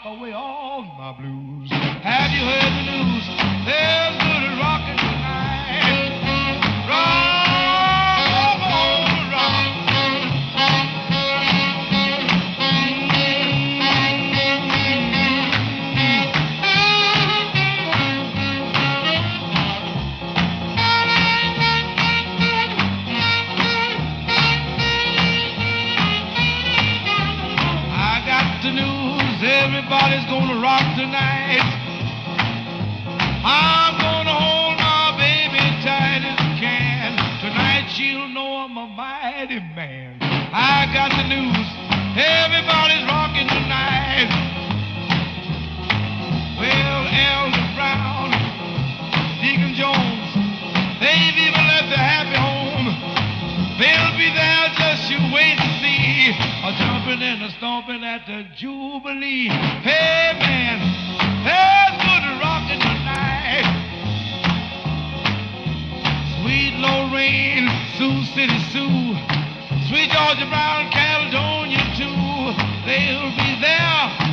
away all my blues. Have you heard the news? There's good rockin' tonight. Rock on, rock. I got the news, everybody's gonna rock tonight. I'm gonna hold my baby tight as I can. Tonight she'll know I'm a mighty man. I got the news, everybody's rocking tonight. Well, Elder Brown, Deacon Jones, they've even left their happy home. They'll be there, just you wait and see. A jumping and a stomping at the Jubilee. Hey man, there's good rocking tonight. Sweet Lorraine, Sioux City Sue, sweet Georgia Brown, Caledonia too. They'll be there